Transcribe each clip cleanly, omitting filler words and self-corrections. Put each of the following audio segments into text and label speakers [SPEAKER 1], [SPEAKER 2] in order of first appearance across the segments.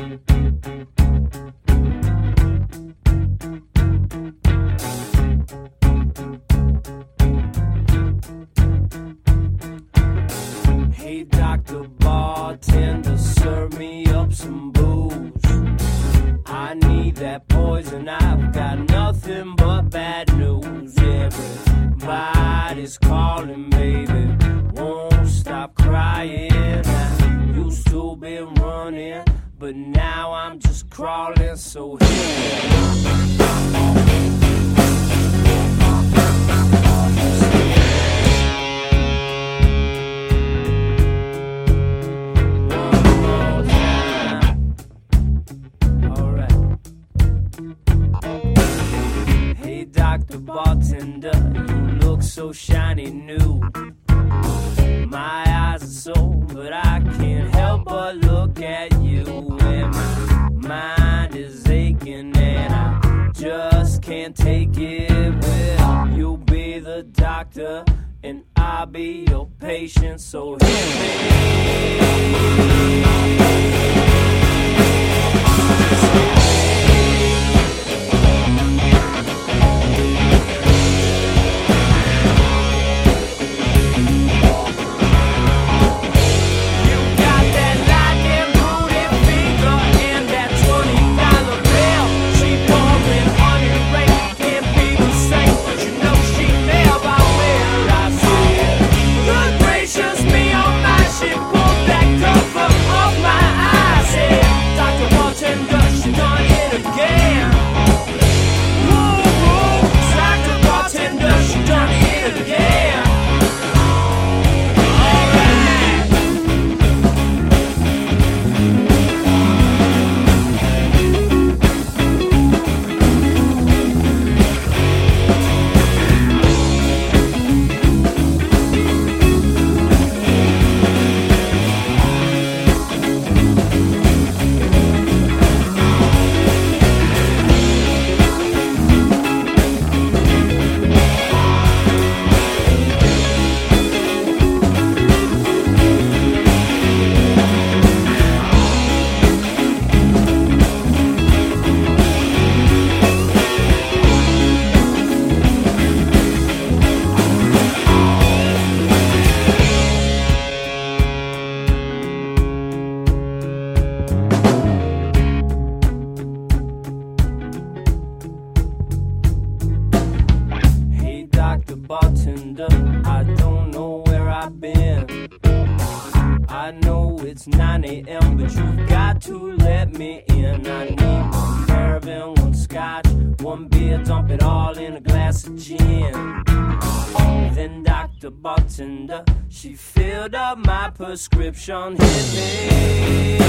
[SPEAKER 1] Hey, Dr. Bartender, serve me up some booze. I need that poison, I've got nothing but bad news. Everybody's calling, baby, won't stop crying. I used to be running, but now I'm just crawling, so Dr. Bartender, you look so shiny new. My eyes are sore, but I can't help but look at you. And my mind is aching and I just can't take it. Well, you'll be the doctor and I'll be your patient, so hit me. Bartender, I don't know where I've been. I know it's 9 a.m., but you've got to let me in. I need one bourbon, one scotch, one beer, dump it all in a glass of gin. Then Dr. Bartender, she filled up my prescription, hit me.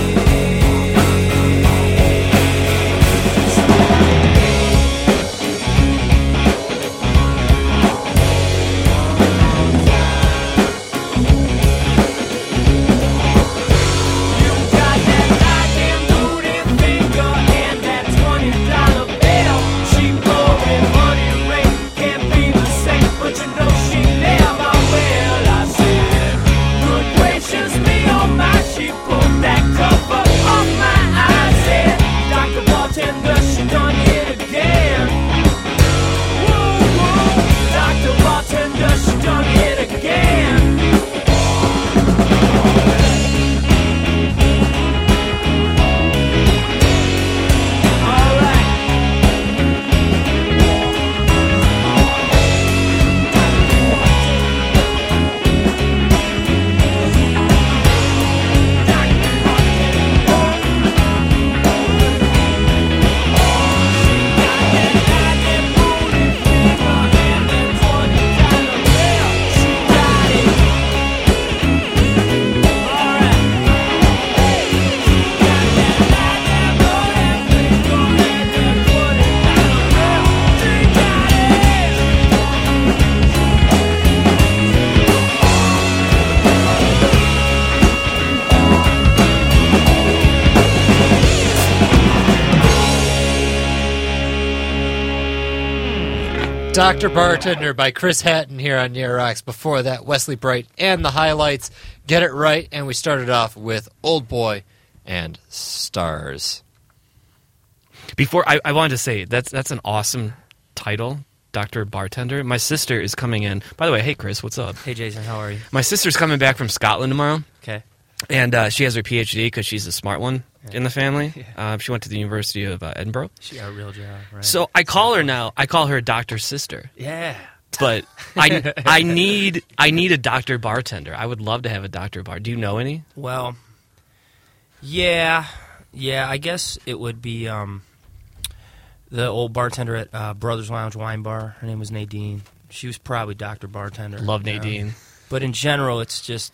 [SPEAKER 2] Dr. Bartender by Chris Hatton here on Near Rocks. Before that, Wesley Bright and the Highlights, Get It Right, and we started off with Old Boy and stars.
[SPEAKER 3] Before I wanted to say that's an awesome title, Dr. Bartender. My sister is coming in. By the way, hey Chris, what's up?
[SPEAKER 4] Hey Jason, how are you?
[SPEAKER 3] My sister's coming back from Scotland tomorrow.
[SPEAKER 4] Okay.
[SPEAKER 3] And she has her PhD because she's a smart one in the family. She went to the University of Edinburgh.
[SPEAKER 4] She got a real job, right?
[SPEAKER 3] So I call her now. I call her Dr. Sister.
[SPEAKER 4] Yeah.
[SPEAKER 3] But I need a Dr. Bartender. I would love to have a Dr. Bar. Do you know any?
[SPEAKER 4] Well, yeah. I guess it would be the old bartender at Brothers Lounge Wine Bar. Her name was Nadine. She was probably Dr. Bartender.
[SPEAKER 3] Love Nadine.
[SPEAKER 4] But in general, it's just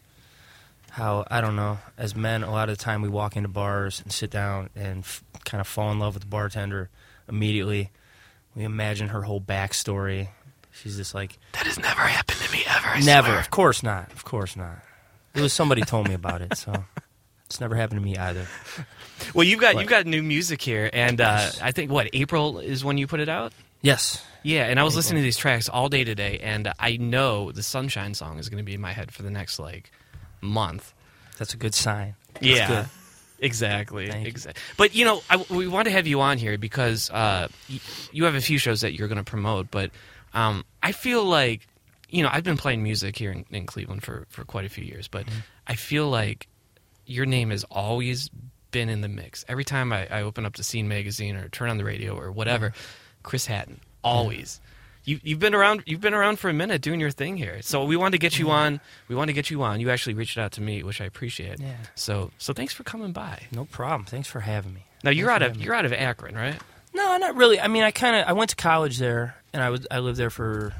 [SPEAKER 4] how, I don't know, as men, a lot of the time we walk into bars and sit down and kind of fall in love with the bartender immediately. We imagine her whole backstory. She's just like...
[SPEAKER 3] That has never happened to me ever, I
[SPEAKER 4] Never.
[SPEAKER 3] swear.
[SPEAKER 4] Of course not. It was somebody told me about it, so it's never happened to me either.
[SPEAKER 3] Well, you've got new music here, and I think, April is when you put it out?
[SPEAKER 4] Yes.
[SPEAKER 3] Yeah, and I was listening to these tracks all day today, and I know the Sunshine song is going to be in my head for the next, month.
[SPEAKER 4] That's a good sign. That's
[SPEAKER 3] Yeah.
[SPEAKER 4] good.
[SPEAKER 3] Exactly.
[SPEAKER 4] Thank you.
[SPEAKER 3] But, we want to have you on here because you have a few shows that you're going to promote, but I feel like, I've been playing music here in Cleveland for quite a few years, but I feel like your name has always been in the mix. Every time I open up the Scene magazine or turn on the radio or whatever, Chris Hatton, always. You've been around for a minute doing your thing here. So we wanted to get you on. You actually reached out to me, which I appreciate.
[SPEAKER 4] Yeah.
[SPEAKER 3] So thanks for coming by.
[SPEAKER 4] No problem. Thanks for having me.
[SPEAKER 3] Now you're out of Akron, right?
[SPEAKER 4] No, not really. I mean, I went to college there, and I lived there for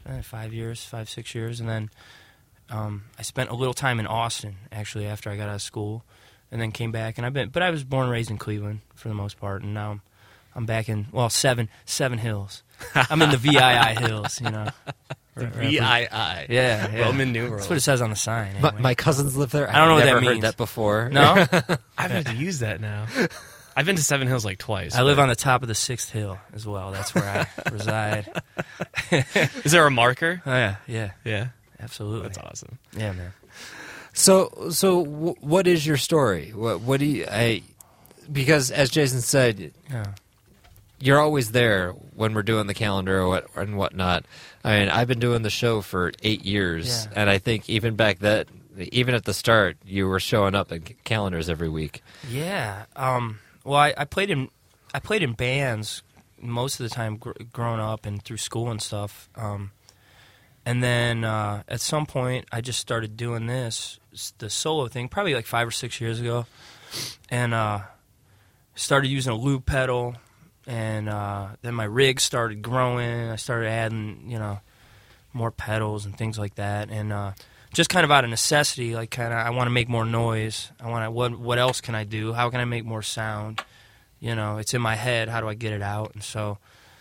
[SPEAKER 4] 5-6 years, and then I spent a little time in Austin actually after I got out of school, and then came back. And but I was born and raised in Cleveland for the most part, and now I'm back in Seven Hills. I'm in the VII Hills,
[SPEAKER 3] VII.
[SPEAKER 4] Yeah.
[SPEAKER 3] Roman numerals.
[SPEAKER 4] That's what it says on the sign. Anyway.
[SPEAKER 2] My cousins live there.
[SPEAKER 4] I don't know what that
[SPEAKER 2] I've never
[SPEAKER 4] means.
[SPEAKER 2] heard that before.
[SPEAKER 4] No?
[SPEAKER 3] I've had to use that now. I've been to Seven Hills twice.
[SPEAKER 4] I live on the top of the 6th hill as well. That's where I reside.
[SPEAKER 3] Is there a marker?
[SPEAKER 4] Oh, yeah.
[SPEAKER 3] Yeah.
[SPEAKER 4] Absolutely.
[SPEAKER 3] That's awesome.
[SPEAKER 4] Yeah, man.
[SPEAKER 2] So what is your story? What do you? Because as Jason said,
[SPEAKER 4] Yeah.
[SPEAKER 2] you're always there when we're doing the calendar and whatnot. I mean, I've been doing the show for 8 years,
[SPEAKER 4] Yeah.
[SPEAKER 2] and I think even back then, even at the start, you were showing up in calendars every week.
[SPEAKER 4] Yeah. Well, I played in bands most of the time growing up and through school and stuff. And then at some point, I just started doing the solo thing, probably 5 or 6 years ago, and started using a loop pedal. And then my rig started growing. I started adding, more pedals and things like that. And just kind of out of necessity, I want to make more noise. What else can I do? How can I make more sound? It's in my head. How do I get it out? And so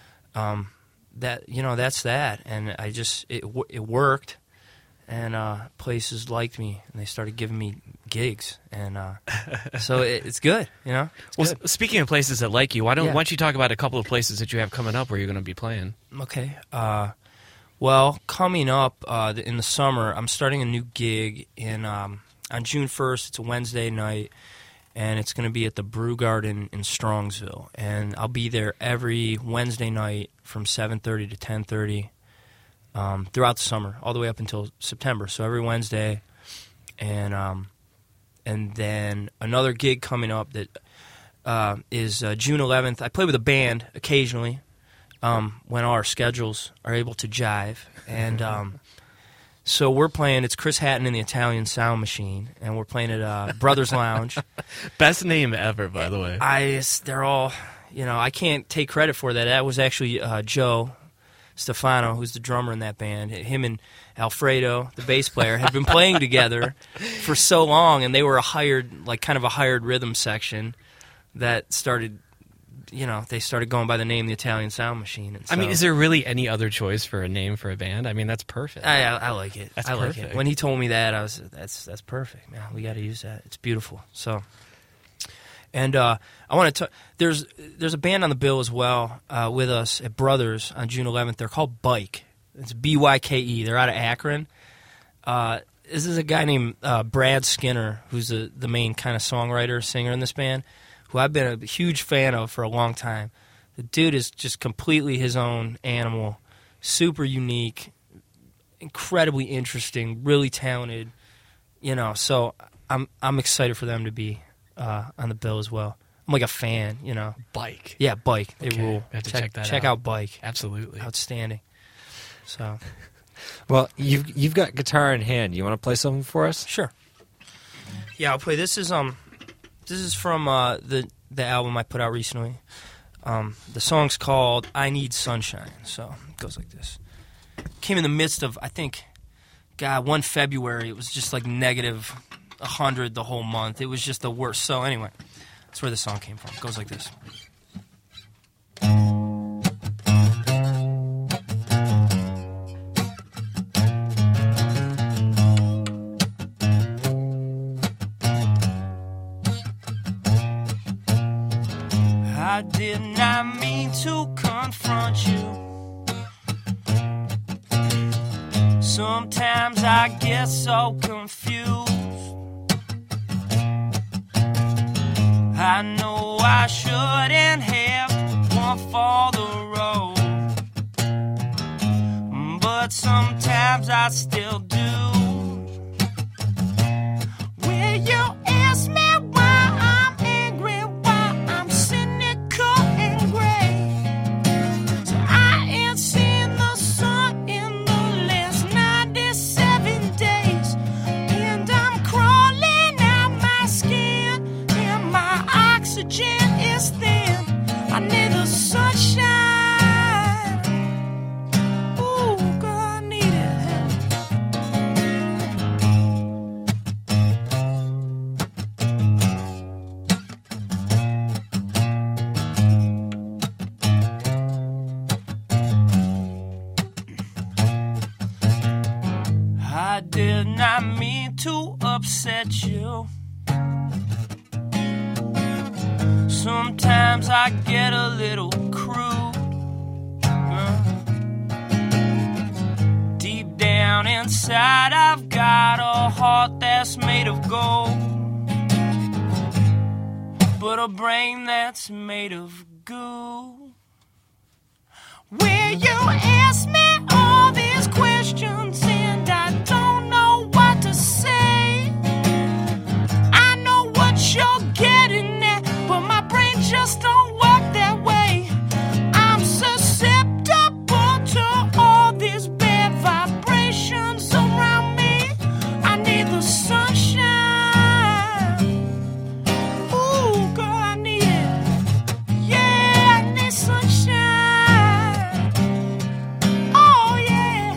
[SPEAKER 4] that's that. And it worked. And places liked me, and they started giving me gigs, and so it's good, It's
[SPEAKER 3] Well,
[SPEAKER 4] good.
[SPEAKER 3] speaking of places that like you, why
[SPEAKER 4] Yeah.
[SPEAKER 3] don't you talk about a couple of places that you have coming up where you're going to be playing?
[SPEAKER 4] Okay. Well, coming up in the summer, I'm starting a new gig on June 1st. It's a Wednesday night, and it's going to be at the Brew Garden in Strongsville, and I'll be there every Wednesday night from 7:30 to 10:30. Throughout the summer, all the way up until September. So every Wednesday, and then another gig coming up that is June 11th. I play with a band occasionally when our schedules are able to jive, and so we're playing. It's Chris Hatton and the Italian Sound Machine, and we're playing at Brothers Lounge.
[SPEAKER 3] Best name ever, by the way.
[SPEAKER 4] They're all, I can't take credit for that. That was actually Joe Stefano, who's the drummer in that band. Him and Alfredo, the bass player, had been playing together for so long, and they were a hired rhythm section that started, they started going by the name the Italian Sound Machine. And so,
[SPEAKER 3] I mean, is there really any other choice for a name for a band? I mean, that's perfect.
[SPEAKER 4] I like it.
[SPEAKER 3] That's
[SPEAKER 4] I like
[SPEAKER 3] perfect.
[SPEAKER 4] it. When he told me that, that's perfect, man. We got to use that. It's beautiful. So. And I want to. There's a band on the bill as well with us at Brothers on June 11th. They're called Bike. It's BYKE. They're out of Akron. is a guy named Brad Skinner, who's the main kind of songwriter, singer in this band, who I've been a huge fan of for a long time. The dude is just completely his own animal, super unique, incredibly interesting, really talented. So I'm excited for them to be on the bill as well. I'm like a fan,
[SPEAKER 3] Bike.
[SPEAKER 4] Yeah, Bike. They
[SPEAKER 3] Okay.
[SPEAKER 4] rule.
[SPEAKER 3] I have to check that
[SPEAKER 4] Check
[SPEAKER 3] out.
[SPEAKER 4] out Bike.
[SPEAKER 3] Absolutely.
[SPEAKER 4] Outstanding. So
[SPEAKER 2] Well, you've got guitar in hand. You want to play something for us?
[SPEAKER 4] sure. Yeah, I'll play. This is from the album I put out recently. The song's called "I Need Sunshine." So it goes like this. Came in the midst of, I think, one February. It was just like negative 100 the whole month. It was just the worst. So anyway, that's where the song came from. It goes like this. I did not mean to confront you. Sometimes I get so confused. I know I shouldn't have gone for the road, but sometimes I still do. Will you ask me why I'm angry, why I'm cynical and gray? So I ain't seen the sun in the last 97 days, and I'm crawling out my skin, and my oxygen is thin. I need the sunshine. Ooh, God, I need it. I did not mean to upset you. Sometimes I get a little crude. Deep down inside, I've got a heart that's made of gold, but a brain that's made of goo. Will you ask me all these questions and I don't know what to say? I know what you're getting at, but my brain just don't work that way. I'm susceptible to all these bad vibrations around me. I need the sunshine. Ooh, girl, I need it. Yeah, I need sunshine. Oh, yeah.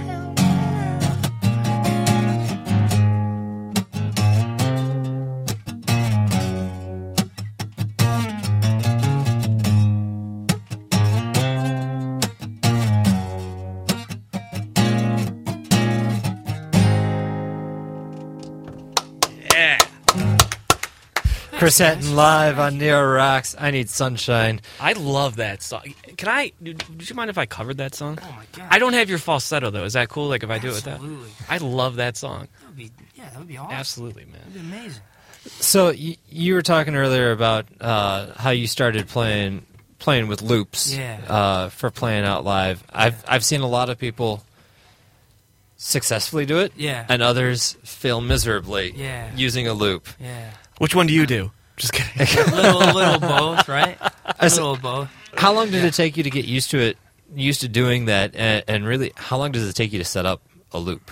[SPEAKER 3] Yeah.
[SPEAKER 2] Chris Hatton live on Neo Rocks. I Need Sunshine.
[SPEAKER 3] I love that song. Would you mind if I covered that song?
[SPEAKER 4] Oh, my God.
[SPEAKER 3] I don't have your falsetto, though. Is that cool? Like, if I do it with that?
[SPEAKER 4] Absolutely.
[SPEAKER 3] I love that song.
[SPEAKER 4] That would be awesome.
[SPEAKER 3] Absolutely, man.
[SPEAKER 4] That'd be amazing.
[SPEAKER 2] So you were talking earlier about how you started playing with loops for playing out live. I've seen a lot of people successfully do it, and others fail miserably using a loop.
[SPEAKER 4] Yeah.
[SPEAKER 3] Which one do you do? Just kidding.
[SPEAKER 4] A little both, right? A little both.
[SPEAKER 2] How long did it take you to get used to doing that, and really, how long does it take you to set up a loop?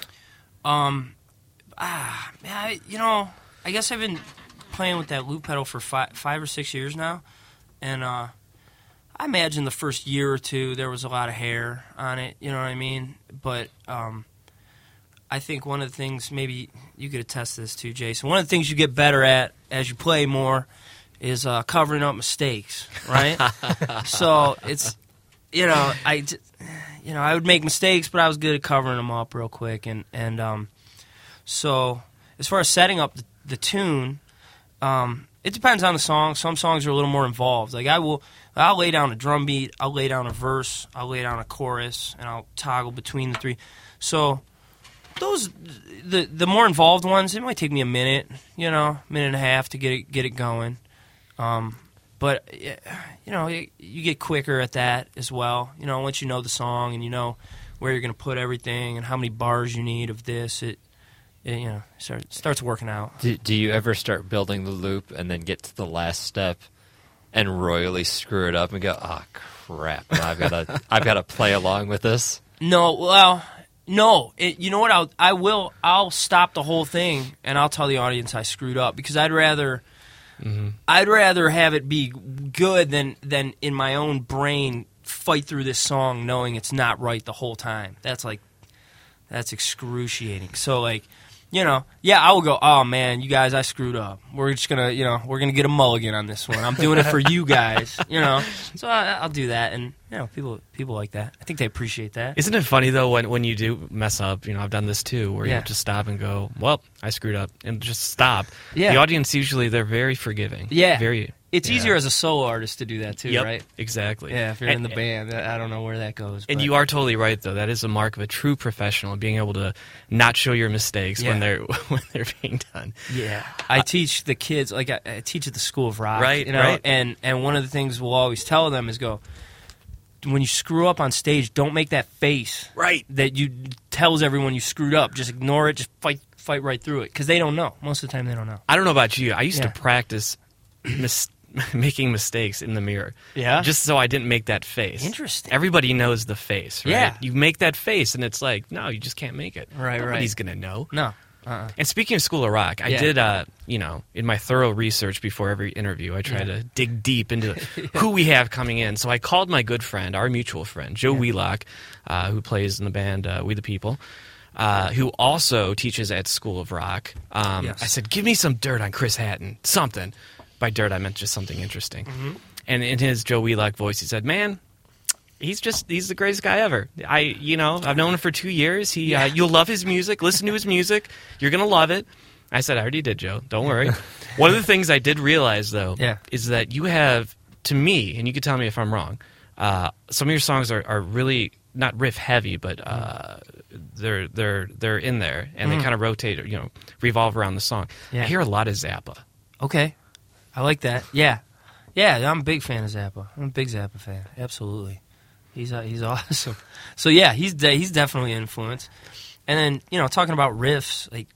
[SPEAKER 2] I guess I've been playing with that loop pedal for 5 or 6 years now, and I imagine the first year or two there was a lot of hair on it, you know what I mean? But I think one of the things, maybe you could attest to this too, Jason, one of the things you get better at as you play more is covering up mistakes, right? So it's, I would make mistakes, but I was good at covering them up real quick, and so as far as setting up the tune, it depends on the song. Some songs are a little more involved. Like I'll lay down a drum beat, I'll lay down a verse, I'll lay down a chorus, and I'll toggle between the three. So the more involved ones, it might take me a minute, minute and a half to get it going. But you get quicker at that as well. Once you know the song and you know where you're going to put everything and how many bars you need of this, it starts working out.
[SPEAKER 5] Do you ever start building the loop and then get to the last step and royally screw it up and go, oh crap, now I've got to play along with this?
[SPEAKER 2] No, well, no. You know what? I'll stop the whole thing and I'll tell the audience I screwed up because I'd rather have it be good than in my own brain fight through this song knowing it's not right the whole time. That's excruciating. So I will go, oh man, you guys, I screwed up. We're just gonna, we're gonna get a mulligan on this one. I'm doing it for you guys, So I'll do that, and people like that. I think they appreciate that.
[SPEAKER 3] Isn't it funny though when you do mess up? I've done this too, where you have to stop and go, well, I screwed up, and just stop. Yeah. The audience usually they're very forgiving.
[SPEAKER 2] Yeah.
[SPEAKER 3] Very.
[SPEAKER 2] It's easier as a solo artist to do that too, right?
[SPEAKER 3] Exactly.
[SPEAKER 2] Yeah, if you're in the band, I don't know where that goes.
[SPEAKER 3] And you are totally right, though. That is a mark of a true professional, being able to not show your mistakes when they're being done.
[SPEAKER 2] Yeah, I teach the kids, I teach at the School of Rock,
[SPEAKER 3] right? Right.
[SPEAKER 2] And one of the things we'll always tell them is when you screw up on stage, don't make that face,
[SPEAKER 3] right?
[SPEAKER 2] That you tells everyone you screwed up. Just ignore it. Just fight right through it because they don't know. Most of the time, they don't know.
[SPEAKER 3] I don't know about you. I used to practice making mistakes in the mirror.
[SPEAKER 2] Yeah.
[SPEAKER 3] Just so I didn't make that face.
[SPEAKER 2] Interesting.
[SPEAKER 3] Everybody knows the face, right?
[SPEAKER 2] Yeah.
[SPEAKER 3] You make that face, and it's like, no, you just can't make it.
[SPEAKER 2] Right,
[SPEAKER 3] Nobody's going to know.
[SPEAKER 2] No.
[SPEAKER 3] And speaking of School of Rock, I did, in my thorough research before every interview, I try to dig deep into who we have coming in. So I called my good friend, our mutual friend, Joe Wheelock, who plays in the band We the People, who also teaches at School of Rock. I said, give me some dirt on Chris Hatton, something. By dirt, I meant just something interesting. Mm-hmm. And in his Joe Wheelock voice, he said, man, he's the greatest guy ever. I've known him for 2 years. You'll love his music. Listen to his music. You're going to love it. I said, I already did, Joe. Don't worry. One of the things I did realize, though, is that you have, to me, and you can tell me if I'm wrong, some of your songs are really not riff heavy, but they're in there, and they kind of rotate, revolve around the song. Yeah. I hear a lot of Zappa.
[SPEAKER 2] Okay. I like that. Yeah, I'm a big fan of Zappa. I'm a big Zappa fan. Absolutely, he's awesome. So yeah, he's definitely an influence. And then talking about riffs, like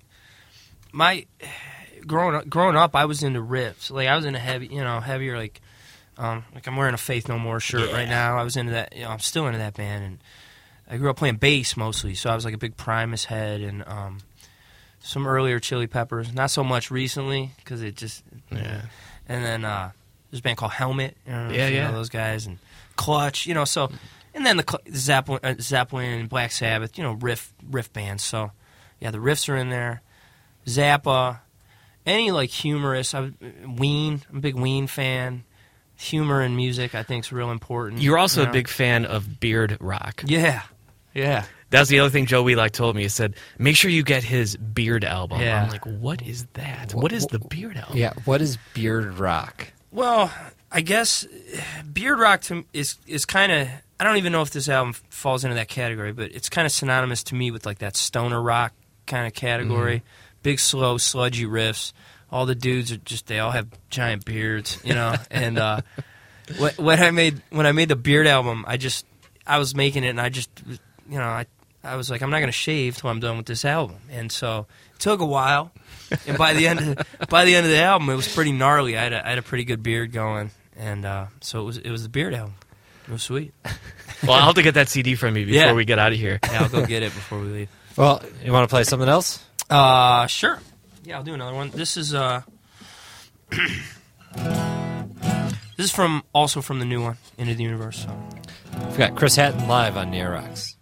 [SPEAKER 2] growing up, I was into riffs. Like I was into heavier like I'm wearing a Faith No More shirt right now. I was into that. I'm still into that band, and I grew up playing bass mostly. So I was like a big Primus head and some earlier Chili Peppers. Not so much recently because it just And then there's a band called Helmet. You know those guys, and Clutch. So, and then the Zeppelin, Black Sabbath. Riff bands. So, yeah, the riffs are in there. Zappa, any like humorous. Ween. I'm a big Ween fan. Humor in music, I think, is real important.
[SPEAKER 3] You're also a big fan of beard rock.
[SPEAKER 2] Yeah.
[SPEAKER 3] That's the other thing Joe Wheelock told me. He said, make sure you get his Beard album.
[SPEAKER 2] Yeah.
[SPEAKER 3] I'm like, what is that? What is the Beard album?
[SPEAKER 5] Yeah, what is beard rock?
[SPEAKER 2] Well, I guess beard rock is kind of, I don't even know if this album falls into that category, but it's kind of synonymous to me with like that stoner rock kind of category. Mm-hmm. Big, slow, sludgy riffs. All the dudes they all have giant beards, And when I made the Beard album, I was making it, and I was like, I'm not going to shave till I'm done with this album. And so it took a while. And by the end of the album, it was pretty gnarly. I had a pretty good beard going. And so it was the Beard album. It was sweet.
[SPEAKER 3] Well, I'll have to get that CD from you before we get out of here.
[SPEAKER 2] Yeah, I'll go get it before we leave.
[SPEAKER 5] Well, you want to play something else?
[SPEAKER 2] Sure. Yeah, I'll do another one. This is this is also from the new one, Into the Universe. So.
[SPEAKER 5] We've got Chris Hatton live on Near Rocks.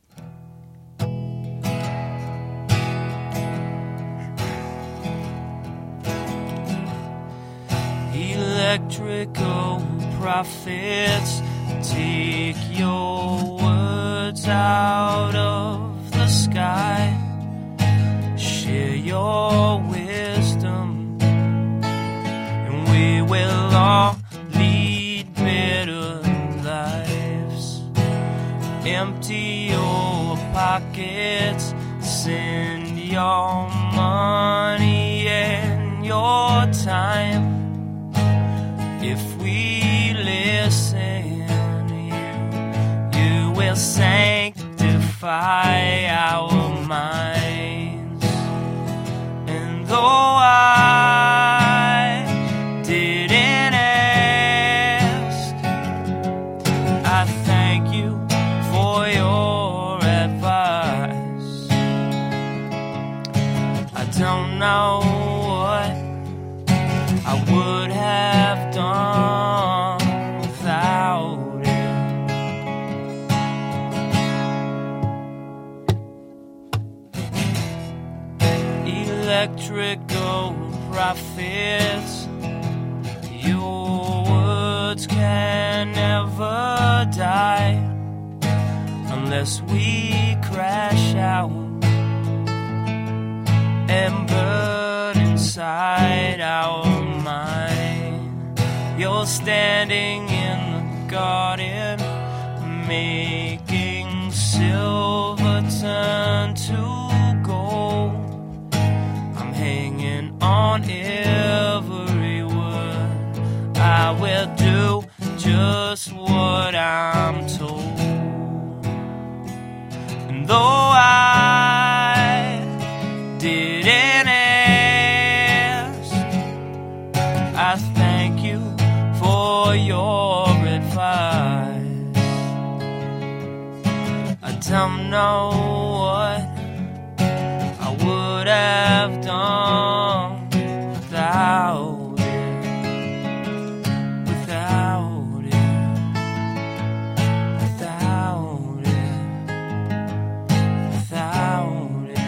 [SPEAKER 1] Electrical prophets, take your words out of the sky, share your wisdom, and we will all lead better lives. Empty your pockets, send your money and your time. If we listen, you will sanctify our minds. And though I didn't ask, I thank you for your advice. I don't know what I would have done without it. Electrical prophets, your words can never die unless we crash out and burn inside our mind. You're standing in the garden, making silver turn to gold. I'm hanging on every word. I will do just what I'm told. And though I didn't ask, I thank you for your advice. I don't know what I would have done without it, without it, without it, without it.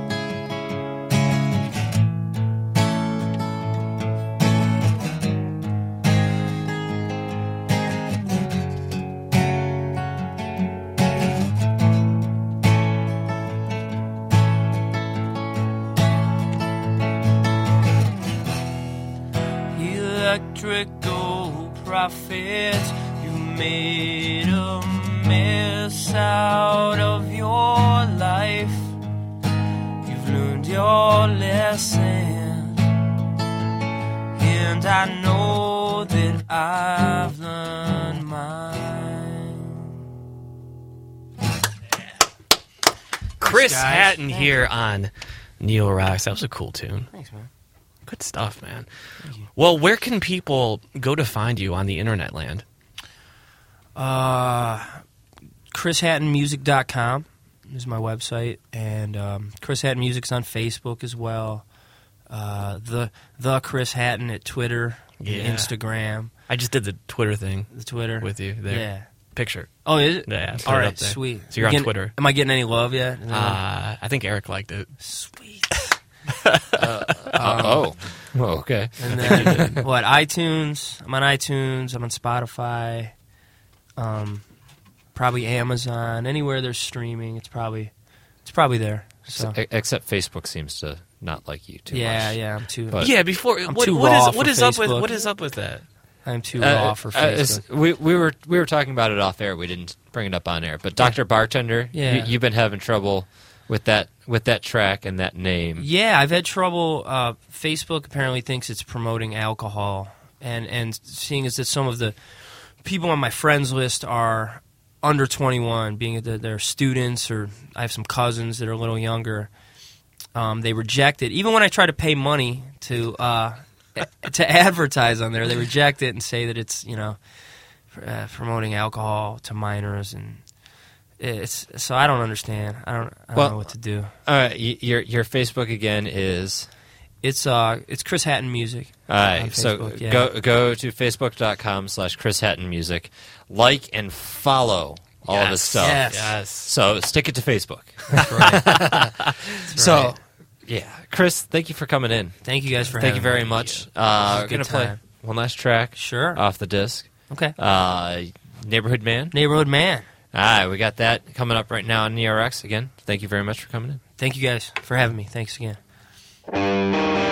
[SPEAKER 1] Electrical prophets, you made a mess out of your life. You've learned your lesson, and I know that I've learned mine.
[SPEAKER 3] Chris
[SPEAKER 2] guys.
[SPEAKER 3] Hatton here on Neo Rocks. That was a cool tune.
[SPEAKER 2] Thanks, man.
[SPEAKER 3] Good stuff, man. Well, where can people go to find you on the internet land?
[SPEAKER 2] ChrisHattonMusic.com is my website, and Chris Hatton Music's on Facebook as well. The Chris Hatton at Twitter,
[SPEAKER 3] Yeah.
[SPEAKER 2] Instagram,
[SPEAKER 3] I just did the Twitter thing
[SPEAKER 2] the Twitter
[SPEAKER 3] with you there.
[SPEAKER 2] Yeah.
[SPEAKER 3] Picture.
[SPEAKER 2] Oh, is it?
[SPEAKER 3] Yeah, put
[SPEAKER 2] All
[SPEAKER 3] it
[SPEAKER 2] right,
[SPEAKER 3] up there.
[SPEAKER 2] sweet.
[SPEAKER 3] So you're on
[SPEAKER 2] Getting-
[SPEAKER 3] Twitter.
[SPEAKER 2] Am I getting any love yet?
[SPEAKER 3] I think Eric liked it.
[SPEAKER 2] Sweet.
[SPEAKER 5] Okay.
[SPEAKER 2] And then what? iTunes. I'm on iTunes. I'm on Spotify. Probably Amazon. Anywhere there's streaming, it's probably there. So
[SPEAKER 5] Except Facebook seems to not like you too much.
[SPEAKER 2] yeah, I'm too.
[SPEAKER 5] But-
[SPEAKER 3] Yeah, before
[SPEAKER 2] I'm
[SPEAKER 3] what,
[SPEAKER 2] too
[SPEAKER 3] what
[SPEAKER 2] raw
[SPEAKER 3] is what
[SPEAKER 2] for
[SPEAKER 3] is up with
[SPEAKER 2] Facebook.
[SPEAKER 3] what is up with that?
[SPEAKER 2] I'm too raw for Facebook.
[SPEAKER 5] We were talking about it off air. We didn't bring it up on air. But Dr. Bartender,
[SPEAKER 2] Yeah.
[SPEAKER 5] you've been having trouble with that track and that name.
[SPEAKER 2] Yeah, I've had trouble. Facebook apparently thinks it's promoting alcohol, and seeing as that some of the people on my friends list are under 21, being that they're students, or I have some cousins that are a little younger, they reject it. Even when I try to pay money to advertise on there, they reject it and say that it's promoting alcohol to minors, and so I don't understand. I don't know what to do.
[SPEAKER 5] Your Facebook again is.
[SPEAKER 2] It's Chris Hatton Music.
[SPEAKER 5] All right,
[SPEAKER 2] on
[SPEAKER 5] so
[SPEAKER 2] Facebook, yeah.
[SPEAKER 5] go to facebook.com/Chris Hatton Music, like and follow all of his stuff.
[SPEAKER 2] Yes.
[SPEAKER 5] So stick it to Facebook.
[SPEAKER 2] That's right. That's
[SPEAKER 5] So,
[SPEAKER 2] right.
[SPEAKER 5] yeah, Chris, thank you for coming in.
[SPEAKER 2] Thank you guys for
[SPEAKER 5] Thank
[SPEAKER 2] having
[SPEAKER 5] you very
[SPEAKER 2] me.
[SPEAKER 5] much.
[SPEAKER 2] was a
[SPEAKER 5] We're
[SPEAKER 2] good
[SPEAKER 5] gonna play
[SPEAKER 2] time.
[SPEAKER 5] one last track.
[SPEAKER 2] Sure.
[SPEAKER 5] Off the disc.
[SPEAKER 2] Okay.
[SPEAKER 5] Neighborhood Man.
[SPEAKER 2] Neighborhood Man.
[SPEAKER 5] All right, we got that coming up right now on NeoRx. Again, thank you very much for coming in.
[SPEAKER 2] Thank you guys for having me. Thanks again.